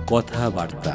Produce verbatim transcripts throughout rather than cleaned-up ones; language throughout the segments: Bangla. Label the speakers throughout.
Speaker 1: কথাবার্তা।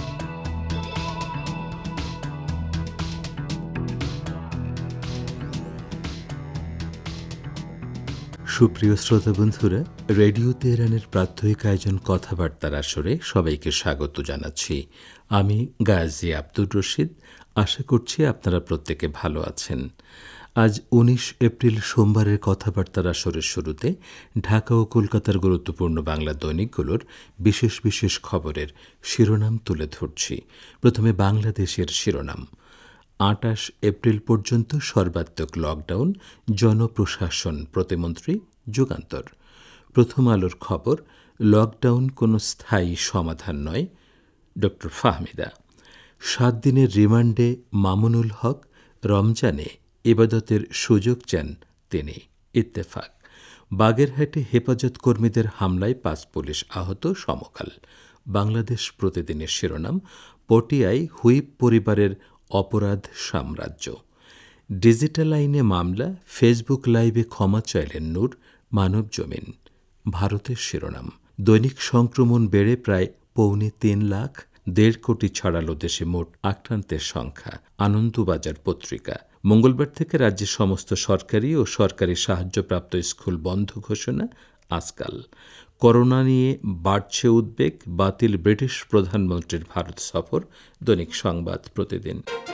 Speaker 1: সুপ্রিয় শ্রোতা বন্ধুরা, রেডিও তেহরানের প্রাত্যহিক আয়োজন কথাবার্তার আসরে সবাইকে স্বাগত জানাচ্ছি। আমি গাজী আব্দুর রশিদ। আশা করছি আপনারা প্রত্যেকে ভালো আছেন। আজ উনিশ এপ্রিল সোমবারের কথাবার্তার আসরের শুরুতে ঢাকা ও কলকাতার গুরুত্বপূর্ণ বাংলা দৈনিকগুলোর বিশেষ বিশেষ খবরের শিরোনাম তুলে ধরছি। প্রথমে বাংলাদেশের শিরোনাম। আটাশ এপ্রিল পর্যন্ত সর্বাত্মক লকডাউন, জনপ্রশাসন প্রতিমন্ত্রী যুগান্তর। প্রথম আলোর খবর, লকডাউন কোনো স্থায়ী সমাধান নয়, ডক্টর ফাহমিদা। সাত দিনের রিমান্ডে মামুনুল হক, রমজানে ইবাদতের সুযোগ চান তিনি, ইত্তেফাক। বাগেরহাটে হেফাজত কর্মীদের হামলায় পাঁচ পুলিশ আহত, সমকাল। বাংলাদেশ প্রতিদিনের শিরোনাম, পটিয়ায় হুইপ পরিবারের অপরাধ সাম্রাজ্য। ডিজিটাল আইনে মামলা, ফেসবুক লাইভে ক্ষমা চাইলেন নূর, মানব জমিন। ভারতের শিরোনাম, দৈনিক সংক্রমণ বেড়ে প্রায় পৌনে তিন লাখ, দেড় কোটি ছাড়ালো দেশে মোট আক্রান্তের সংখ্যা, আনন্দবাজার পত্রিকা। মঙ্গলবার থেকে রাজ্যের সমস্ত সরকারি ও সরকারি সাহায্যপ্রাপ্ত স্কুল বন্ধ ঘোষণা, আজকাল। করোনা নিয়ে বাড়ছে উদ্বেগ, বাতিল ব্রিটিশ প্রধানমন্ত্রীর ভারত সফর, দৈনিক সংবাদ প্রতিদিন।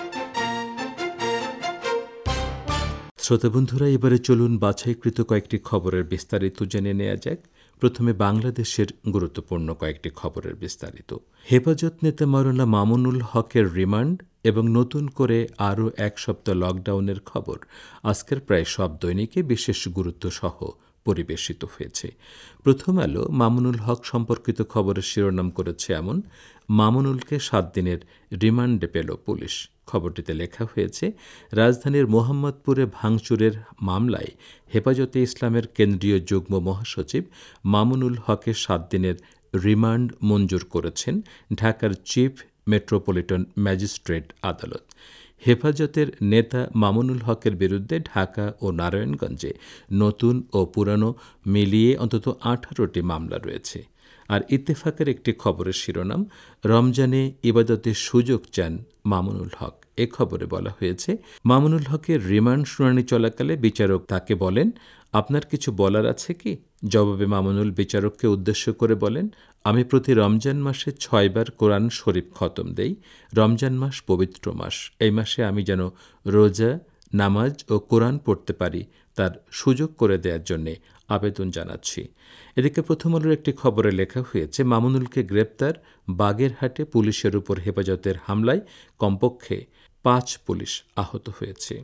Speaker 1: শ্রোতাবন্ধুরা, এবারে চলুন বাছাইকৃত কয়েকটি খবরের বিস্তারিত জেনে নেওয়া যাক। প্রথমে বাংলাদেশের গুরুত্বপূর্ণ কয়েকটি খবরের বিস্তারিত। হেফাজত নেতা মাওলানা মামুনুল হকের রিমান্ড এবং নতুন করে আরও এক সপ্তাহ লকডাউনের খবর আজকের প্রায় সব দৈনিকে বিশেষ গুরুত্ব সহ পরিবেশিত হয়েছে। প্রথম আলো মামুনুল হক সম্পর্কিত খবরের শিরোনাম করেছে এমন, মামুনুলকে সাত দিনের রিমান্ডে পেল পুলিশ। খবরটিতে লেখা হয়েছে, রাজধানীর মোহাম্মদপুরে ভাঙচুরের মামলায় হেফাজতে ইসলামের কেন্দ্রীয় যুগ্ম মহাসচিব মামুনুল হকের সাত দিনের রিমান্ড মঞ্জুর করেছেন ঢাকার চিফ মেট্রোপলিটন ম্যাজিস্ট্রেট আদালত। হেফাজতের নেতা মামুনুল হকের বিরুদ্ধে ঢাকা ও নারায়ণগঞ্জে নতুন ও পুরানো মিলিয়ে অন্তত আঠারোটি মামলা রয়েছে। আর ইত্তেফাকের একটি খবরের শিরোনাম, রমজানে ইবাদতের সুযোগ চান মামুনুল হক। এ খবরে বলা হয়েছে, মামুনুল হকের রিমান্ড শুনানি চলাকালে বিচারক তাকে বলেন, আপনার কিছু বলার আছে কি? জবাবে মামুনুল বিচারককে উদ্দেশ্য করে বলেন, আমি প্রতি রমজান মাসে ছয়বার কোরআন শরীফ খতম দেই। রমজান মাস পবিত্র মাস। এই মাসে আমি যেন রোজা, নামাজ ও কোরআন পড়তে পারি, তার সুযোগ করে দেওয়ার জন্যে আবেদন জানাচ্ছি। এদিকে প্রথম আলোর একটি খবরে লেখা হয়েছে, মামুনুলকে গ্রেপ্তার, বাগেরহাটে পুলিশের উপর হেফাজতের হামলায় কমপক্ষে পাঁচ পুলিশ আহত হয়েছে।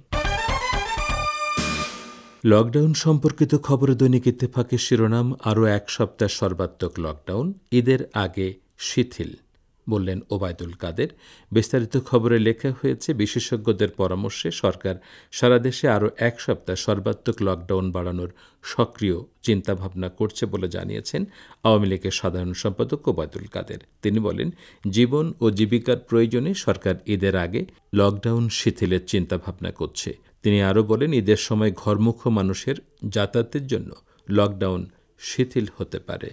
Speaker 1: লকডাউন সম্পর্কিত খবরে দৈনিক ইত্তেফাকের শিরোনাম, আরও এক সপ্তাহ সর্বাত্মক লকডাউন, ঈদের আগে শিথিল, বললেন ওবায়দুল কাদের। বিস্তারিত খবরে লেখা হয়েছে, বিশেষজ্ঞদের পরামর্শে সরকার সারা দেশে আরও এক সপ্তাহ সর্বাত্মক লকডাউন বাড়ানোর সক্রিয় চিন্তাভাবনা করছে বলে জানিয়েছেন আওয়ামী লীগের সাধারণ সম্পাদক ওবায়দুল কাদের। তিনি বলেন, জীবন ও জীবিকার প্রয়োজনে সরকার ঈদের আগে লকডাউন শিথিলের চিন্তাভাবনা করছে। তিনি আরও বলেন, ঈদের সময় ঘরমুখ মানুষের যাতায়াতের জন্য লকডাউন শিথিল হতে পারে।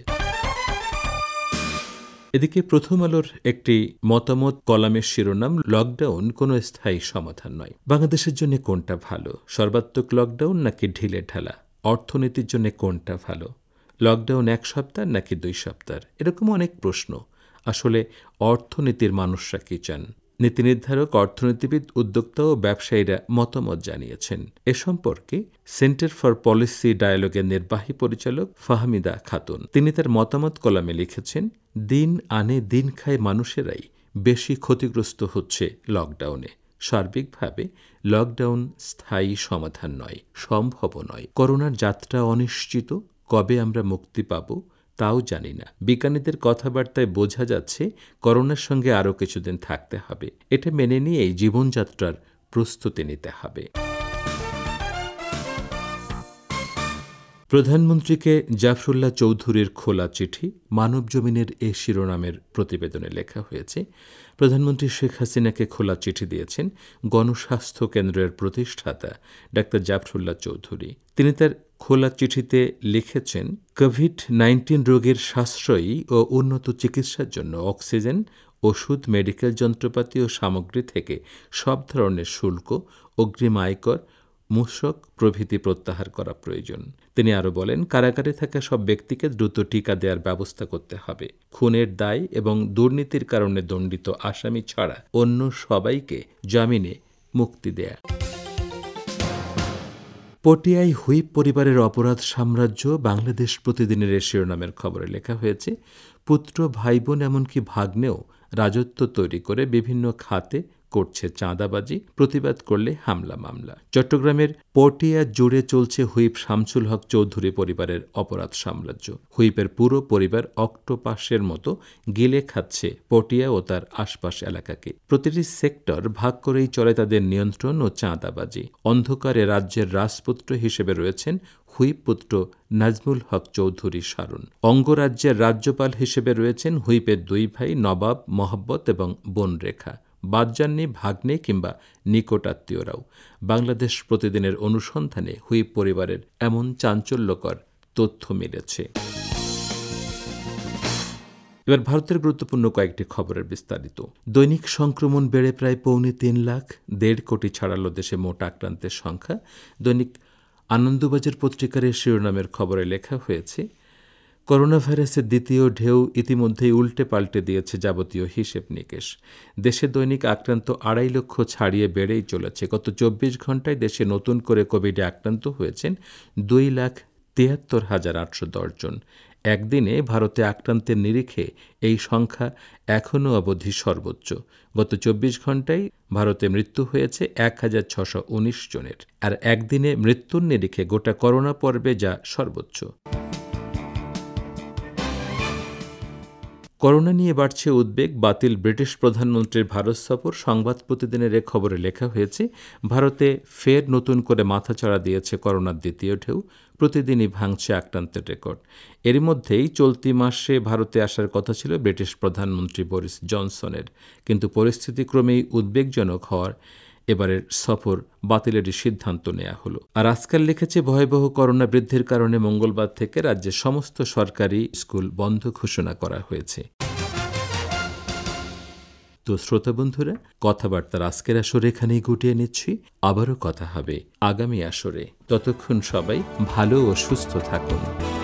Speaker 1: এদিকে প্রথম আলোর একটি মতামত কলামের শিরোনাম, লকডাউন কোনো স্থায়ী সমাধান নয়। বাংলাদেশের জন্য কোনটা ভালো, সর্বাত্মক লকডাউন নাকি ঢিলে ঢালা? অর্থনীতির জন্য কোনটা ভালো, লকডাউন এক সপ্তাহ নাকি দুই সপ্তাহ? এরকম অনেক প্রশ্ন। আসলে অর্থনীতির মানুষরা কি চান? নীতি নির্ধারক, অর্থনীতিবিদ, উদ্যোক্তা ও ব্যবসায়ীরা মতামত জানিয়েছেন। এ সম্পর্কে সেন্টার ফর পলিসি ডায়ালগের নির্বাহী পরিচালক ফাহমিদা খাতুন, তিনি তার মতামত কলামে লিখেছেন, দিন আনে দিন খায় মানুষেরাই বেশি ক্ষতিগ্রস্ত হচ্ছে লকডাউনে। সার্বিকভাবে লকডাউন স্থায়ী সমাধান নয়, সম্ভব নয়। করোনার যাত্রা অনিশ্চিত, কবে আমরা মুক্তি পাব তাও জানি না। বিজ্ঞানীদের কথাবার্তায় বোঝা যাচ্ছে করোনার সঙ্গে আরও কিছুদিন থাকতে হবে। এটা মেনে নিয়েই জীবনযাত্রার প্রস্তুতি নিতে হবে। প্রধানমন্ত্রীকে জাফরুল্লাহ চৌধুরীর খোলা চিঠি, মানব জমিনের এ শিরোনামের প্রতিবেদনে লেখা হয়েছে, প্রধানমন্ত্রী শেখ হাসিনাকে খোলা চিঠি দিয়েছেন গণস্বাস্থ্য কেন্দ্রের প্রতিষ্ঠাতা ডাক্তার জাফরুল্লাহ চৌধুরী। তিনি তার খোলা চিঠিতে লিখেছেন, কোভিড নাইন্টিন রোগের সাশ্রয়ী ও উন্নত চিকিৎসার জন্য অক্সিজেন, ওষুধ, মেডিকেল যন্ত্রপাতি ও সামগ্রী থেকে সব ধরনের শুল্ক, অগ্রিম আয়কর, মূসক প্রভৃতি প্রত্যাহার করা প্রয়োজন। তিনি আরও বলেন, কারাগারে থাকা সব ব্যক্তিকে দ্রুত টিকা দেওয়ার ব্যবস্থা করতে হবে। খুনের দায় এবং দুর্নীতির কারণে দণ্ডিত আসামি ছাড়া অন্য সবাইকে জামিনে মুক্তি দেয়া। পটিয়ায় হুইপ পরিবারের অপরাধ সাম্রাজ্য বাংলাদেশ প্রতিদিনের এ শিরোনামের খবরে লেখা হয়েছে, পুত্র, ভাইবোন এমনকি ভাগ্নেও রাজত্ব তৈরি করে বিভিন্ন খাতে করছে চাঁদাবাজি, প্রতিবাদ করলে হামলা মামলা। চট্টগ্রামের পটিয়া জুড়ে চলছে হুইপ শামসুল হক চৌধুরী পরিবারের অপরাধ সাম্রাজ্য। হুইপের পুরো পরিবার অক্টোপাসের মতো গিলে খাচ্ছে পটিয়া ও তার আশপাশ এলাকাকে। প্রতিটি সেক্টর ভাগ করেই চলে তাদের নিয়ন্ত্রণ ও চাঁদাবাজি। অন্ধকারে রাজ্যের রাজপুত্র হিসেবে রয়েছেন হুইপ পুত্র নাজমুল হক চৌধুরী শারুন। অঙ্গরাজ্যের রাজ্যপাল হিসেবে রয়েছেন হুইপের দুই ভাই নবাব মহব্বত এবং বোন রেখা। বাদ যাননি ভাগ্নে কিংবা নিকটাত্মীয়রাও। বাংলাদেশ প্রতিদিনের অনুসন্ধানে হুইপ পরিবারের এমন চাঞ্চল্যকর তথ্য মিলেছে। এবার ভারতের গুরুত্বপূর্ণ কয়েকটি খবরের বিস্তারিত। দৈনিক সংক্রমণ বেড়ে প্রায় পৌনে তিন লাখ, দেড় কোটি ছাড়ালো দেশে মোট আক্রান্তের সংখ্যা। দৈনিক আনন্দবাজার পত্রিকার শিরোনামের খবরে লেখা হয়েছে, করোনা ভাইরাসের দ্বিতীয় ঢেউ ইতিমধ্যেই উল্টে পাল্টে দিয়েছে যাবতীয় হিসেব নিকেশ। দেশে দৈনিক আক্রান্ত আড়াই লক্ষ ছাড়িয়ে বেড়েই চলেছে। গত চব্বিশ ঘন্টায় দেশে নতুন করে কোভিডে আক্রান্ত হয়েছেন দুই লাখ তিয়াত্তর হাজার আটশো দশ জন। একদিনে ভারতে আক্রান্তের নিরিখে এই সংখ্যা এখনও অবধি সর্বোচ্চ। গত চব্বিশ ঘন্টায় ভারতে মৃত্যু হয়েছে এক হাজার ছশো উনিশ জনের, আর একদিনে মৃত্যুর নিরিখে গোটা করোনা পর্বে যা সর্বোচ্চ। করোনা নিয়ে বাড়ছে উদ্বেগ, বাতিল ব্রিটিশ প্রধানমন্ত্রীর ভারত সফর। সংবাদ প্রতিদিনের এ খবরে লেখা হয়েছে, ভারতে ফের নতুন করে মাথাচাড়া দিয়েছে করোনার দ্বিতীয় ঢেউ। প্রতিদিনই ভাঙছে আক্রান্তের রেকর্ড। এরই মধ্যেই চলতি মাসে ভারতে আসার কথা ছিল ব্রিটিশ প্রধানমন্ত্রী বরিস জনসনের, কিন্তু পরিস্থিতি ক্রমেই উদ্বেগজনক হওয়ার এবারের সফর বাতিলেরই সিদ্ধান্ত নেওয়া হলো। আর আজকাল লিখেছে, ভয়াবহ করোনা বৃদ্ধির কারণে মঙ্গলবার থেকে রাজ্যের সমস্ত সরকারি স্কুল বন্ধ ঘোষণা করা হয়েছে। তো শ্রোতা বন্ধুরা, কথাবার্তার আজকের আসরে এখানেই গুটিয়ে নিচ্ছি। আবারও কথা হবে আগামী আসরে। ততক্ষণ সবাই ভালো ও সুস্থ থাকুন।